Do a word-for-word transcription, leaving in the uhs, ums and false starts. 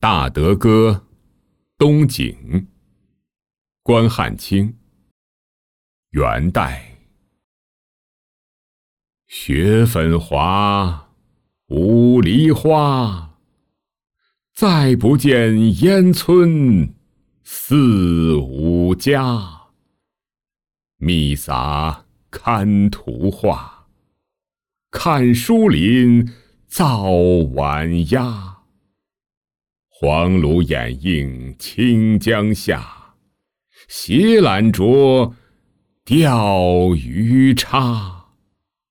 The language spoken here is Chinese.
大德歌，东景，关汉卿。元代。雪粉华，无梨花，再不见烟村四五家。密撒看图画，看书林造晚鸦。黄芦掩映清江下，斜揽着钓鱼叉。